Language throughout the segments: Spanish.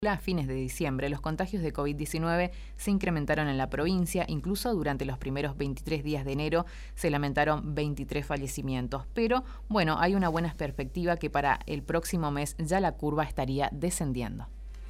A fines de diciembre, los contagios de COVID-19 se incrementaron en la provincia. Incluso durante los primeros 23 días de enero se lamentaron 23 fallecimientos. Pero, bueno, hay una buena perspectiva que para el próximo mes ya la curva estaría descendiendo.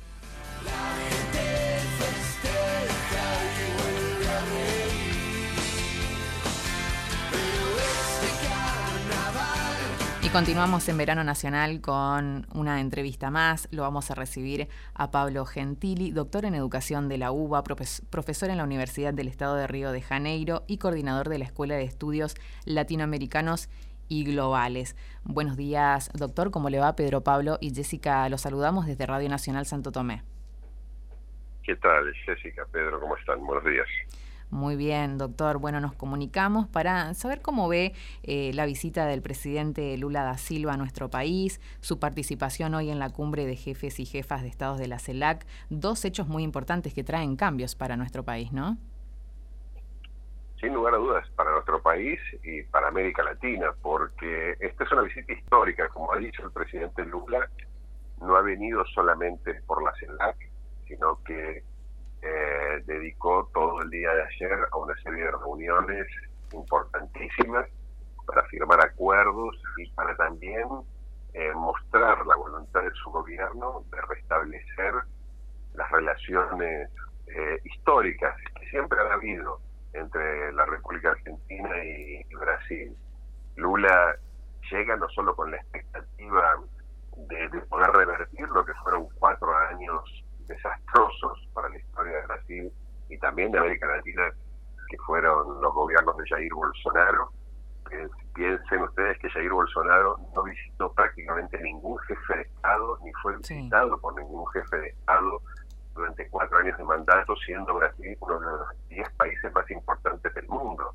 Y continuamos en Verano Nacional con una entrevista más. Lo vamos a recibir a Pablo Gentili, doctor en Educación de la UBA, profesor en la Universidad del Estado de Río de Janeiro y coordinador de la Escuela de Estudios Latinoamericanos y Globales. Buenos días, doctor. ¿Cómo le va? Pedro, Pablo y Jessica los saludamos desde Radio Nacional Santo Tomé. ¿Qué tal, Jessica, Pedro? ¿Cómo están? Buenos días. Muy bien, doctor. Bueno, nos comunicamos para saber cómo ve la visita del presidente Lula da Silva a nuestro país, su participación hoy en la cumbre de jefes y jefas de estados de la CELAC, dos hechos muy importantes que traen cambios para nuestro país, ¿no? Sin lugar a dudas, para nuestro país y para América Latina, porque esta es una visita histórica, como ha dicho el presidente Lula, no ha venido solamente por la CELAC, sino que dedicó todo el día de ayer a una serie de reuniones importantísimas para firmar acuerdos y para también mostrar la voluntad de su gobierno de restablecer las relaciones históricas que siempre han habido entre la República Argentina y Brasil. Lula llega no solo con la expectativa de poder revertir lo que fueron 4 años desastrosos para la historia de Brasil y también de América Latina, que fueron los gobiernos de Jair Bolsonaro. Piensen ustedes que Jair Bolsonaro no visitó prácticamente ningún jefe de Estado, ni fue visitado por ningún jefe de Estado durante 4 años de mandato, siendo Brasil uno de los 10 países más importantes del mundo.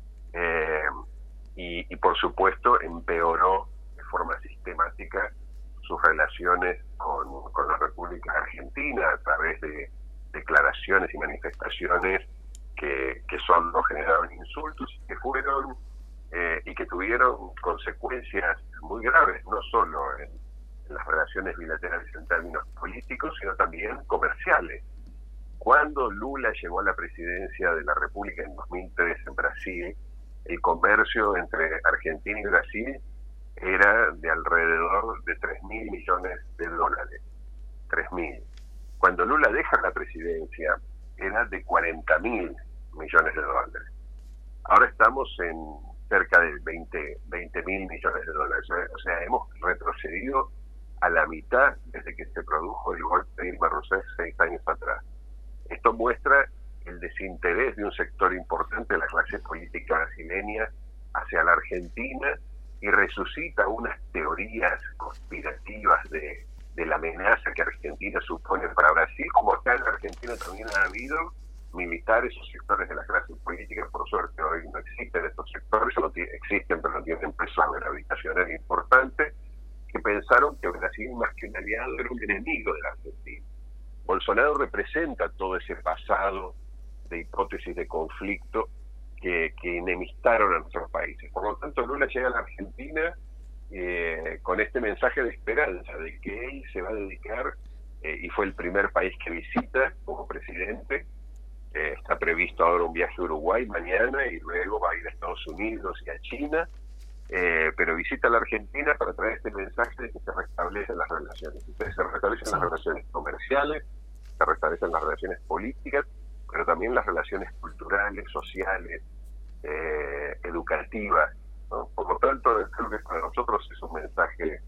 Y por supuesto empeoró de forma sistemática sus relaciones con la República Argentina a través de declaraciones y manifestaciones que solo generaron insultos que fueron y que tuvieron consecuencias muy graves, no solo en las relaciones bilaterales en términos políticos, sino también comerciales. Cuando Lula llegó a la presidencia de la República en 2003 en Brasil, el comercio entre Argentina y Brasil era de alrededor de 3.000 millones de dólares. 3.000. Cuando Lula deja la presidencia, era de 40.000 millones de dólares. Ahora estamos en cerca de 20.000 millones de dólares. O sea, hemos retrocedido a la mitad desde que se produjo el golpe de Dilma Rousseff 6 años atrás. Esto muestra el desinterés de un sector importante de la clase política brasileña hacia la Argentina y resucita unas teorías conspirativas de la amenaza que Argentina supone para Brasil, como acá en la Argentina también ha habido militares o sectores de la clase política. Por suerte hoy no existen estos sectores, existen pero no tienen peso gravitacional importante, que pensaron que Brasil más que un aliado era un enemigo de la Argentina. Bolsonaro representa todo ese pasado de hipótesis de conflicto que enemistaron a nuestros países. Por lo tanto, Lula llega a la Argentina con este mensaje de esperanza, de que él se va a dedicar, y fue el primer país que visita como presidente. Está previsto ahora un viaje a Uruguay mañana y luego va a ir a Estados Unidos y a China, pero visita a la Argentina para traer este mensaje de que se restablecen las relaciones. Entonces, se restablecen las relaciones comerciales, se restablecen las relaciones políticas, pero también las relaciones culturales, sociales, educativas, ¿no? Por lo tanto, creo que para nosotros es un mensaje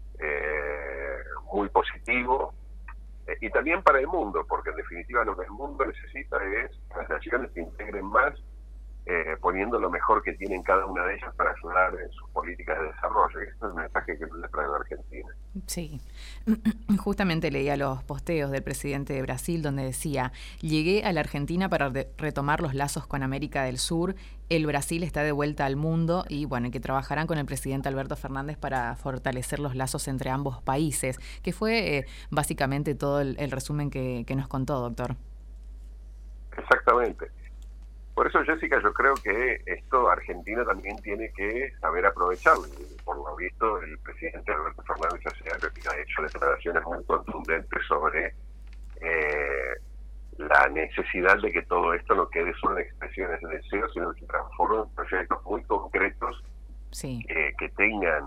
muy positivo, y también para el mundo, porque en definitiva lo que el mundo necesita es que las naciones se integren más, poniendo lo mejor que tienen cada una de ellas para ayudar en sus políticas de desarrollo. Y este es el mensaje que le trae a la Argentina. Sí, justamente leía los posteos del presidente de Brasil donde decía: llegué a la Argentina para retomar los lazos con América del Sur, el Brasil está de vuelta al mundo y bueno, que trabajarán con el presidente Alberto Fernández para fortalecer los lazos entre ambos países, que fue básicamente todo el resumen que nos contó, doctor. Exactamente. Por eso, Jessica, yo creo que esto Argentina también tiene que saber aprovecharlo. Por lo visto, el presidente Alberto Fernández ha hecho declaraciones muy contundentes sobre la necesidad de que todo esto no quede solo en expresiones de deseo, sino que se transforme en proyectos muy concretos Sí. Que tengan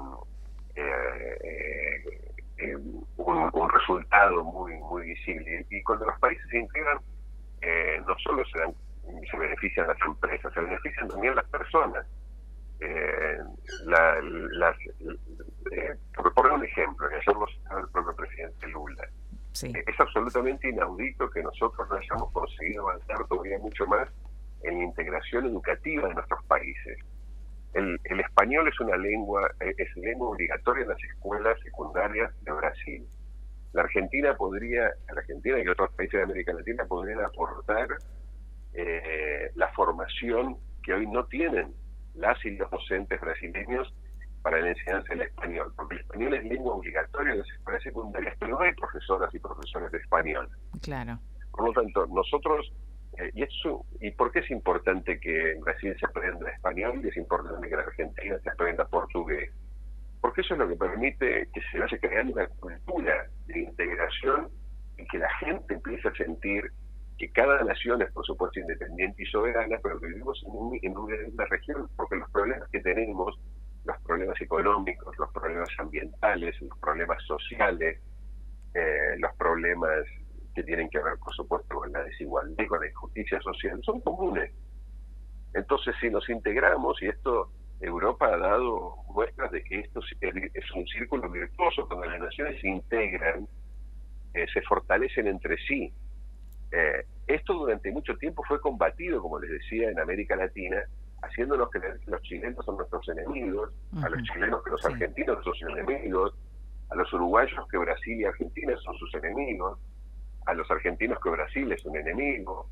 un resultado muy visible. Y cuando los países se integran, no solo se benefician las empresas, se benefician también las personas. Por poner un ejemplo, que ayer lo citaba el propio presidente Lula, Sí. es absolutamente inaudito que nosotros no hayamos conseguido avanzar todavía mucho más en la integración educativa de nuestros países. El español es lengua obligatoria en las escuelas secundarias de Brasil. La Argentina y otros países de América Latina podrían aportar la formación que hoy no tienen las y los docentes brasileños para la enseñanza del español, porque el español es lengua obligatoria en las escuelas secundarias, pero no hay profesoras y profesores de español. Claro. Por lo tanto, nosotros, ¿y por qué es importante que en Brasil se aprenda español y es importante que en Argentina se aprenda portugués? Porque eso es lo que permite que se vaya creando una cultura de integración y que la gente empiece a sentir que cada nación es, por supuesto, independiente y soberana, pero que vivimos en una región, porque los problemas que tenemos, los problemas económicos, los problemas ambientales, los problemas sociales, los problemas que tienen que ver, por supuesto, con la desigualdad y con la injusticia social, son comunes. Entonces, si nos integramos, y esto Europa ha dado muestras de que esto es un círculo virtuoso, cuando las naciones se integran, se fortalecen entre sí. Esto durante mucho tiempo fue combatido, como les decía, en América Latina, haciéndonos creer que los chilenos son nuestros enemigos, a los chilenos que los argentinos son sus enemigos, a los uruguayos que Brasil y Argentina son sus enemigos, a los argentinos que Brasil es un enemigo,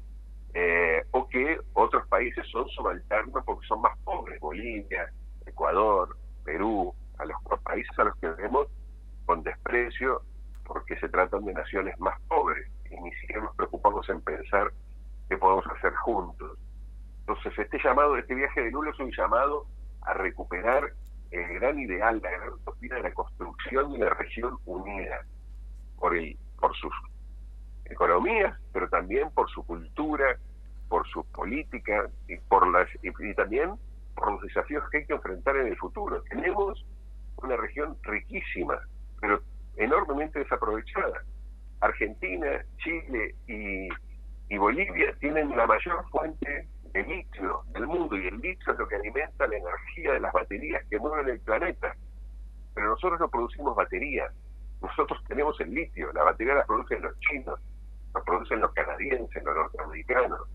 o que otros países son subalternos porque son más pobres, Bolivia, Ecuador, Perú, a los países a los que vemos con desprecio porque se tratan de naciones más pobres y ni siquiera nos preocupamos en pensar qué podemos hacer juntos. Entonces este viaje de Lula es un llamado a recuperar el gran ideal, la gran utopía de la construcción de una región unida por sus economías, pero también por su cultura, por su política y también por los desafíos que hay que enfrentar en el futuro. Tenemos una región riquísima, pero enormemente desaprovechada. Argentina, Chile y Bolivia tienen la mayor fuente de litio del mundo, y el litio es lo que alimenta la energía de las baterías que mueven el planeta. Pero nosotros no producimos baterías, nosotros tenemos el litio, la batería la producen los chinos, la producen los canadienses, los norteamericanos.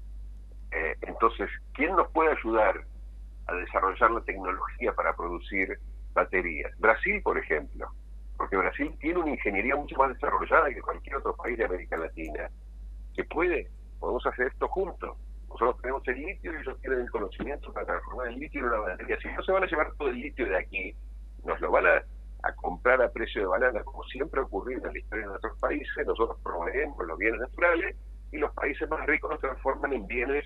Entonces, ¿quién nos puede ayudar a desarrollar la tecnología para producir baterías? Brasil, por ejemplo, porque Brasil tiene una ingeniería mucho más desarrollada que cualquier otro país de América Latina, que podemos hacer esto juntos. Nosotros tenemos el litio y ellos tienen el conocimiento para transformar el litio en una batería. Si no se van a llevar todo el litio de aquí, nos lo van a comprar a precio de banana, como siempre ha ocurrido en la historia de nuestros países. Nosotros proveemos los bienes naturales y los países más ricos los transforman en bienes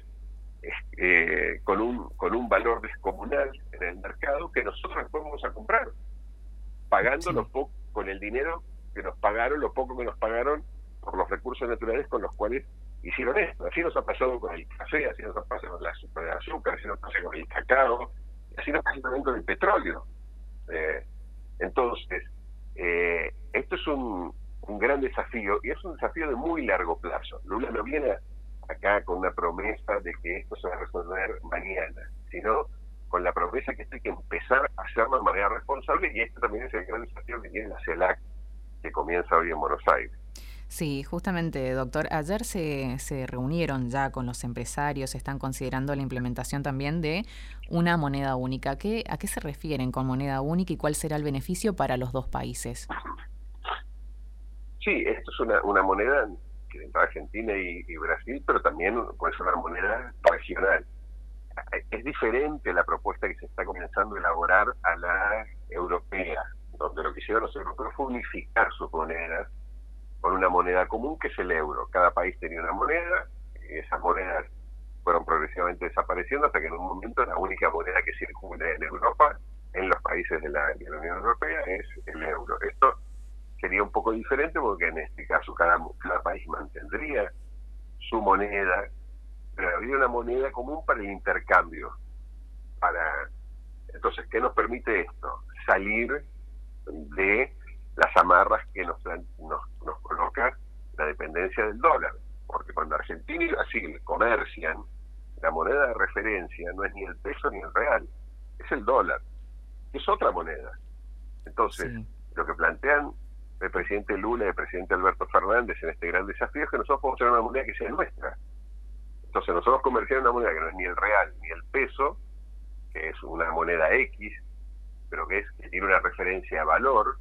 con un valor descomunal en el mercado que nosotros después vamos a comprar, pagando lo poco, con el dinero que nos pagaron, lo poco que nos pagaron por los recursos naturales con los cuales hicieron esto. Así nos ha pasado con el café, así nos ha pasado con el azúcar, así nos pasa con el cacao, y así nos pasa también con el petróleo. Entonces, esto es un gran desafío, y es un desafío de muy largo plazo. Lula no viene acá con una promesa de que esto se va a resolver mañana, sino con la promesa que esto hay que empezar a hacerlo de manera responsable, y este también es el gran desafío que tiene la CELAC, que comienza hoy en Buenos Aires. Sí, justamente, doctor, ayer se reunieron ya con los empresarios, están considerando la implementación también de una moneda única. ¿A qué se refieren con moneda única y cuál será el beneficio para los dos países? Sí, esto es una moneda que entra Argentina y Brasil, pero también puede ser una moneda regional. Es diferente la propuesta que se está comenzando a elaborar a la europea, donde lo que hicieron los europeos fue unificar sus monedas con una moneda común que es el euro. Cada país tenía una moneda, y esas monedas fueron progresivamente desapareciendo hasta que en un momento la única moneda que circula en Europa, en los países de la Unión Europea, es el euro. Esto sería un poco diferente porque en este caso cada país mantendría su moneda, pero habría una moneda común para el intercambio. Entonces, ¿qué nos permite esto? Salir de las amarras que nos coloca la dependencia del dólar. Porque cuando Argentina y Brasil comercian, la moneda de referencia no es ni el peso ni el real, es el dólar, que es otra moneda. Entonces, Sí. Lo que plantean el presidente Lula y el presidente Alberto Fernández en este gran desafío es que nosotros podemos tener una moneda que sea nuestra. Entonces nosotros comerciamos una moneda que no es ni el real ni el peso, que es una moneda X, pero que tiene una referencia a valor,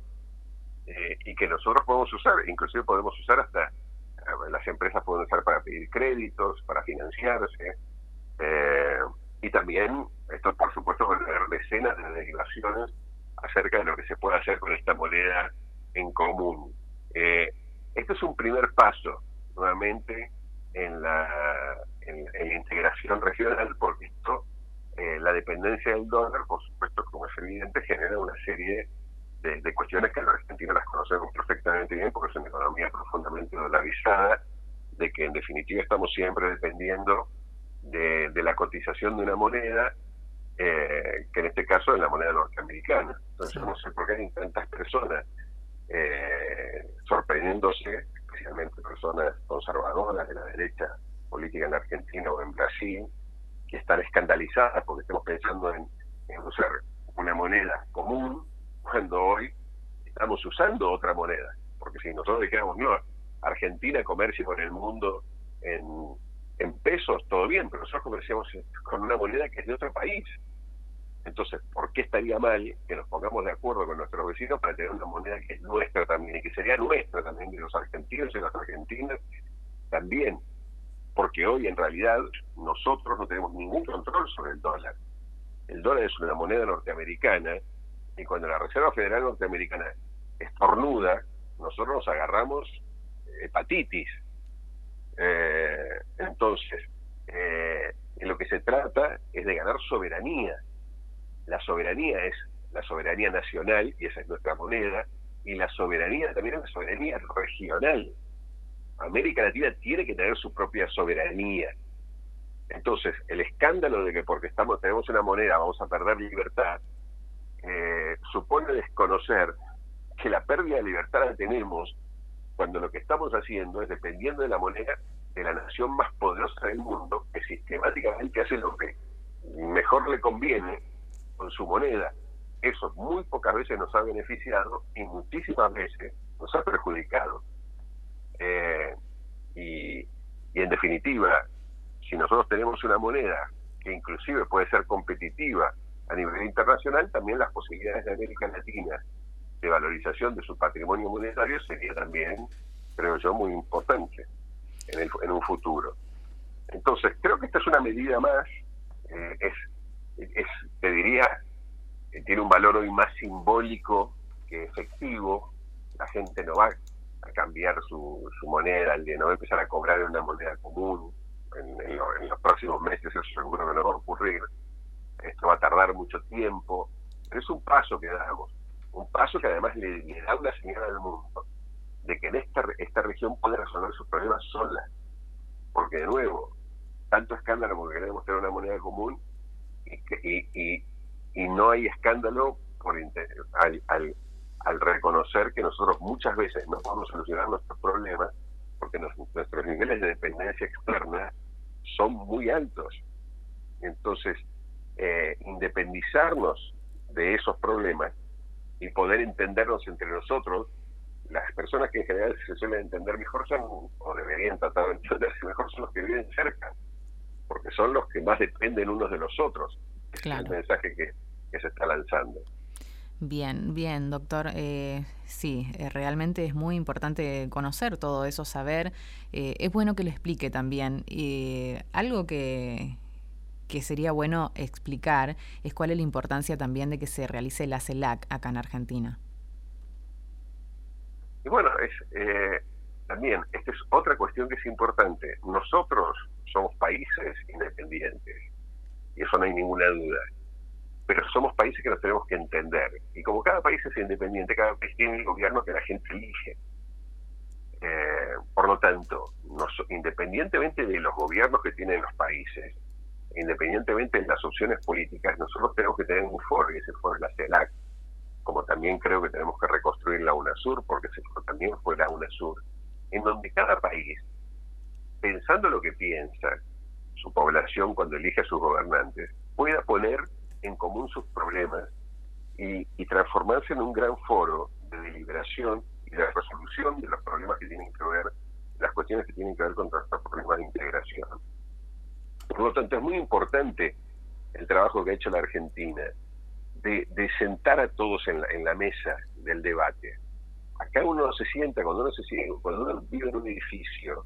y que nosotros podemos usar, inclusive podemos usar hasta, las empresas pueden usar para pedir créditos, para financiarse, y también, esto por supuesto va a tener decenas de derivaciones acerca de lo que se puede hacer con esta moneda en común. Esto es un primer paso, nuevamente, en la integración regional, porque esto, la dependencia del dólar, por supuesto, como es evidente, genera una serie de cuestiones que en Argentina las conocemos perfectamente bien, porque es una economía profundamente dolarizada, de que en definitiva estamos siempre dependiendo de la cotización de una moneda, que en este caso es la moneda norteamericana. Entonces yo no sé por qué hay tantas personas sorprendiéndose, especialmente personas conservadoras de la derecha política en Argentina o en Brasil, que están escandalizadas porque estamos pensando en usar una moneda común cuando hoy estamos usando otra moneda. Porque si nosotros dijéramos, no, Argentina comercia con el mundo en pesos, todo bien, pero nosotros comerciamos con una moneda que es de otro país. Entonces, ¿por qué estaría mal que nos pongamos de acuerdo con nuestros vecinos para tener una moneda que es nuestra también, y que sería nuestra también, de los argentinos y las argentinas también? Porque hoy en realidad nosotros no tenemos ningún control sobre el dólar. El dólar es una moneda norteamericana, y cuando la Reserva Federal norteamericana estornuda, nosotros nos agarramos hepatitis. Entonces, en lo que se trata es de ganar soberanía. La soberanía es la soberanía nacional, y esa es nuestra moneda, y la soberanía también es la soberanía regional. América Latina tiene que tener su propia soberanía. Entonces, el escándalo de que porque tenemos una moneda vamos a perder libertad, supone desconocer que la pérdida de libertad la tenemos cuando lo que estamos haciendo es dependiendo de la moneda de la nación más poderosa del mundo, que sistemáticamente hace lo que mejor le conviene con su moneda. Eso muy pocas veces nos ha beneficiado y muchísimas veces nos ha perjudicado. Y en definitiva, si nosotros tenemos una moneda que inclusive puede ser competitiva a nivel internacional, también las posibilidades de América Latina de valorización de su patrimonio monetario sería también, creo yo, muy importante en un futuro. Entonces, creo que esta es una medida más, te diría, tiene un valor hoy más simbólico que efectivo. La gente no va a cambiar su moneda, no va a empezar a cobrar en una moneda común en los próximos meses, eso seguro que no va a ocurrir. Esto va a tardar mucho tiempo, pero es un paso que damos, un paso que además le da una señal al mundo de que en esta región puede resolver sus problemas sola, porque de nuevo, tanto escándalo porque queremos tener una moneda común, y no hay escándalo al reconocer que nosotros muchas veces no podemos solucionar nuestros problemas porque nuestros niveles de dependencia externa son muy altos. Entonces, independizarnos de esos problemas y poder entendernos entre nosotros, las personas que en general se suelen entender mejor son, o deberían tratar de entenderse mejor, son los que viven cerca, porque son los que más dependen unos de los otros. Claro. Es el mensaje que se está lanzando. Bien, bien, doctor. Sí, realmente es muy importante conocer todo eso, saber. Es bueno que lo explique también. Algo que sería bueno explicar es cuál es la importancia también de que se realice la CELAC acá en Argentina. Y bueno, también, esta es otra cuestión que es importante. Nosotros somos países independientes, y eso no hay ninguna duda. pero somos países que nos tenemos que entender. Y como cada país es independiente, cada país tiene el gobierno que la gente elige. Por lo tanto, independientemente de los gobiernos que tienen los países, independientemente de las opciones políticas, nosotros tenemos que tener un foro, y ese foro es la CELAC, como también creo que tenemos que reconstruir la UNASUR, porque ese foro también fue la UNASUR, en donde cada país, pensando lo que piensa su población cuando elige a sus gobernantes, pueda poner en común sus problemas y transformarse en un gran foro de deliberación y de resolución de los problemas que tienen que ver, las cuestiones que tienen que ver con nuestros problemas de integración. Por lo tanto, es muy importante el trabajo que ha hecho la Argentina de sentar a todos en la mesa del debate. Acá uno se sienta, cuando uno vive en un edificio,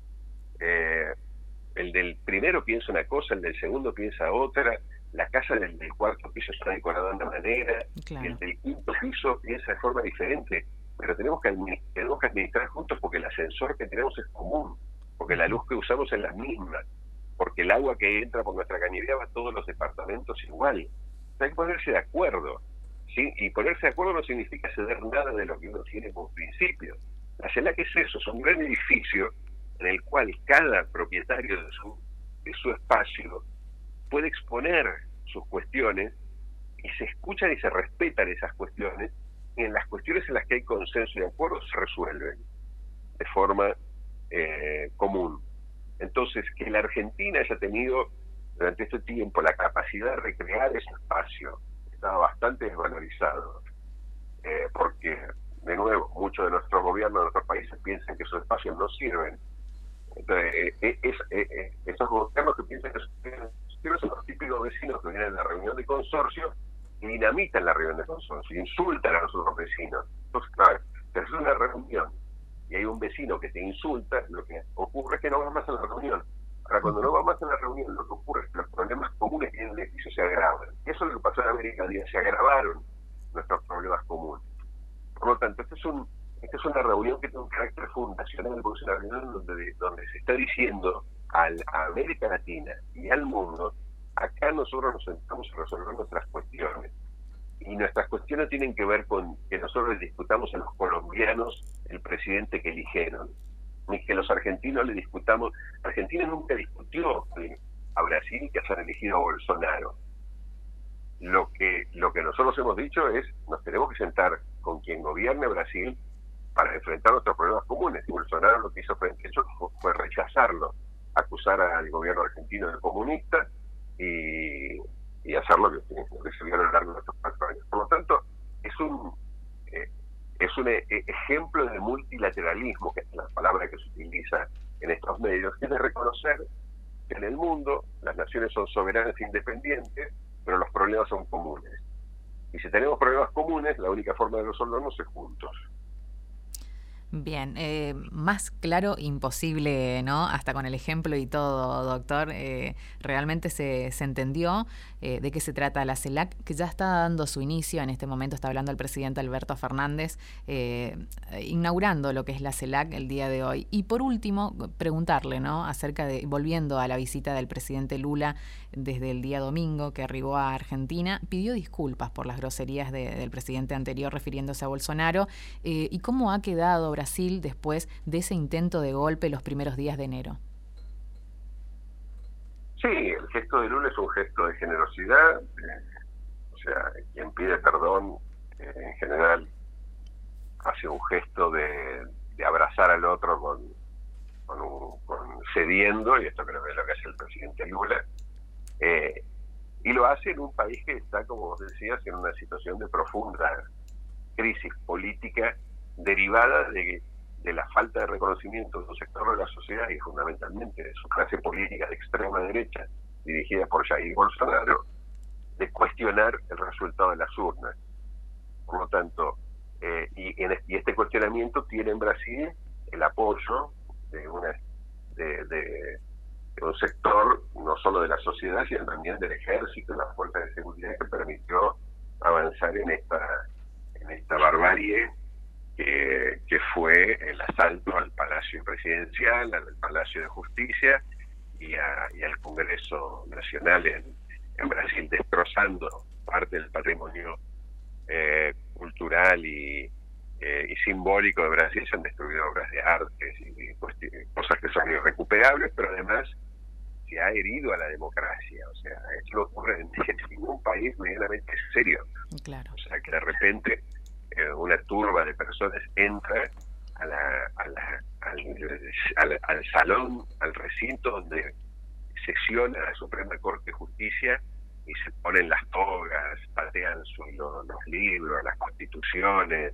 el del primero piensa una cosa, el del segundo piensa otra, la casa del cuarto piso está decorada de una manera, claro, y el del quinto piso piensa de forma diferente, pero tenemos que administrar juntos, porque el ascensor que tenemos es común, porque la luz que usamos es la misma, porque el agua que entra por nuestra cañería va a todos los departamentos igual. Hay que ponerse de acuerdo, ¿sí? Y ponerse de acuerdo no significa ceder nada de lo que uno tiene como principio. La CELAC es eso, es un gran edificio en el cual cada propietario de su espacio puede exponer sus cuestiones, y se escuchan y se respetan esas cuestiones, y en las cuestiones en las que hay consenso y acuerdo se resuelven de forma común. Entonces, que la Argentina haya tenido durante este tiempo la capacidad de recrear ese espacio estaba bastante desvalorizado, porque, de nuevo, muchos de nuestros gobiernos de nuestros países piensan que esos espacios no sirven. Entonces, esos gobiernos que piensan que sirven son los típicos vecinos que vienen a la reunión de consorcio y dinamitan la reunión de consorcio, insultan a los otros vecinos. Entonces, claro, si haces una reunión y hay un vecino que te insulta, lo que ocurre es que no vas más a la reunión. Ahora, cuando no vas más a la reunión, lo que ocurre es que los problemas comunes que hay en el edificio se agravan. Eso es lo que pasó en América Latina, se agravaron nuestros problemas comunes. Por lo tanto, esta es una reunión que tiene un carácter fundacional, porque es una reunión donde se está diciendo a América Latina y al mundo: acá nosotros nos sentamos a resolver nuestras cuestiones. Y nuestras cuestiones tienen que ver con que nosotros les discutamos a los colombianos el presidente que eligieron, ni que los argentinos le discutamos. Argentina nunca discutió a Brasil que hayan elegido a Bolsonaro. Lo que nosotros hemos dicho es: nos tenemos que sentar con quien gobierne Brasil para enfrentar nuestros problemas comunes. Y Bolsonaro lo que hizo frente a eso fue rechazarlo, acusar al gobierno argentino de comunista y hacer lo que se vio a lo largo de estos 4 años. Por lo tanto, es un ejemplo de multilateralismo, que es la palabra que se utiliza en estos medios, que es de reconocer que en el mundo las naciones son soberanas e independientes, pero los problemas son comunes. Y si tenemos problemas comunes, la única forma de resolverlos es juntos. Bien, más claro imposible, ¿no? Hasta con el ejemplo y todo, doctor. Realmente se entendió de qué se trata la CELAC, que ya está dando su inicio. En este momento está hablando el presidente Alberto Fernández, inaugurando lo que es la CELAC el día de hoy. Y por último, preguntarle, ¿no? Acerca de, volviendo a la visita del presidente Lula desde el día domingo que arribó a Argentina, pidió disculpas por las groserías del presidente anterior refiriéndose a Bolsonaro, y cómo ha quedado Brasil después de ese intento de golpe los primeros días de enero. Sí, el gesto de Lula es un gesto de generosidad, o sea, quien pide perdón en general hace un gesto de abrazar al otro con cediendo, y esto creo que es lo que hace el presidente Lula, y lo hace en un país que está, como vos decías, en una situación de profunda crisis política derivada de la falta de reconocimiento de un sector de la sociedad, y fundamentalmente de su clase política de extrema derecha, dirigida por Jair Bolsonaro, de cuestionar el resultado de las urnas. Por lo tanto, y este cuestionamiento tiene en Brasil el apoyo de un sector no solo de la sociedad, sino también del ejército y las fuerzas de seguridad, que permitió avanzar en esta barbarie que fue el asalto al Palacio Presidencial, al Palacio de Justicia y al Congreso Nacional en Brasil, destrozando parte del patrimonio cultural y simbólico de Brasil. Se han destruido obras de arte y cosas que son irrecuperables, pero además se ha herido a la democracia. O sea, esto no ocurre en ningún país medianamente serio. Claro. O sea, que de repente una turba de personas entra al salón, al recinto donde sesiona la Suprema Corte de Justicia, y se ponen las togas, patean los libros, las constituciones,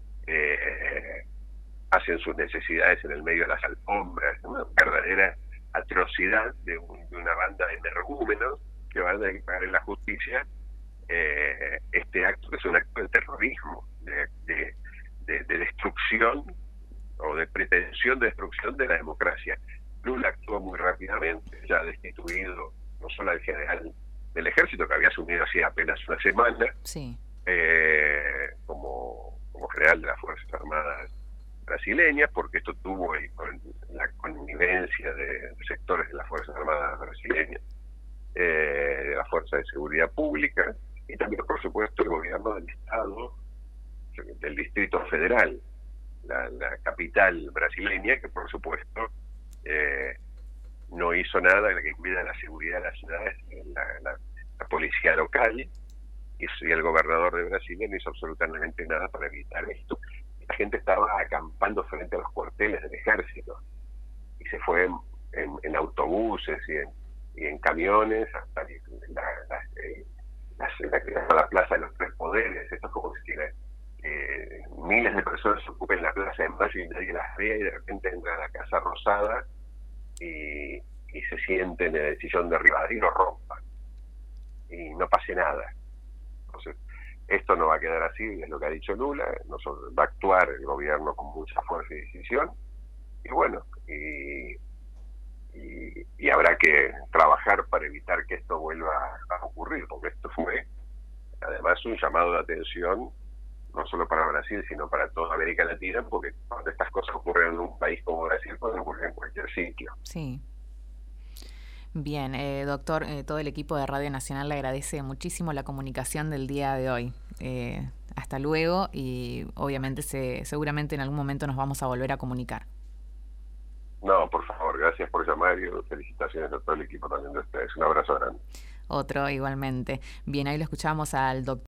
hacen sus necesidades en el medio de las alfombras. Una verdadera atrocidad de una banda de energúmenos que van a pagar en la justicia este acto, que es un acto de terrorismo, de destrucción o de pretensión de destrucción de la democracia. Lula actuó muy rápidamente, ya ha destituido no solo al general del ejército, que había asumido hacía apenas una semana, sí, como general de las Fuerzas Armadas brasileñas, porque esto tuvo la connivencia de sectores de las Fuerzas Armadas brasileñas, de la Fuerza de Seguridad Pública, y también, por supuesto, el gobierno del Estado, del Distrito Federal, la capital brasileña, que por supuesto no hizo nada. La que cuida la seguridad de las ciudades, la policía local, y el gobernador de Brasilia no hizo absolutamente nada para evitar esto. La gente estaba acampando frente a los cuarteles del ejército, y se fue en autobuses y en camiones hasta la Plaza de los Tres Poderes. Esto es como si miles de personas ocupen la Plaza de Mayo y nadie las vea, y de repente entran a la Casa Rosada y se sienten en el sillón derribado y lo rompan, y no pase nada. Entonces, esto no va a quedar así, es lo que ha dicho Lula. Va a actuar el gobierno con mucha fuerza y decisión, y bueno, y habrá que trabajar para evitar que esto vuelva a ocurrir, porque esto fue además un llamado de atención no solo para Brasil, sino para toda América Latina, porque cuando estas cosas ocurren en un país como Brasil, pueden ocurrir en cualquier sitio. Sí. Bien, doctor, todo el equipo de Radio Nacional le agradece muchísimo la comunicación del día de hoy. Hasta luego, y obviamente seguramente en algún momento nos vamos a volver a comunicar. No, por favor, gracias por llamar, y felicitaciones a todo el equipo también de ustedes. Un abrazo grande. Otro igualmente. Bien, ahí lo escuchamos al doctor